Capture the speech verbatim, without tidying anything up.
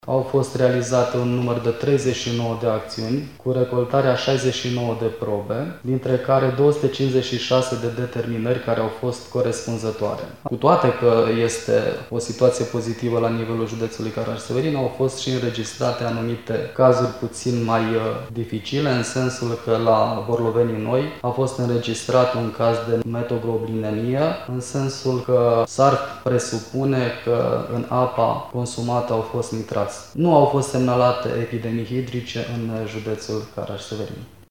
Au fost realizate un număr de treizeci și nouă de acțiuni, cu recoltarea șaizeci și nouă de probe, dintre care două sute cincizeci și șase de determinări care au fost corespunzătoare. Cu toate că este o situație pozitivă la nivelul județului Caraș-Severin, au fost și înregistrate anumite cazuri puțin mai dificile, în sensul că la Borlovenii Noi a fost înregistrat un caz de metoglobinemie, în sensul că s-ar presupune că în apa consumată au fost nitrați. Nu au fost semnalate epidemii hidrice în județul Caraș-Severin.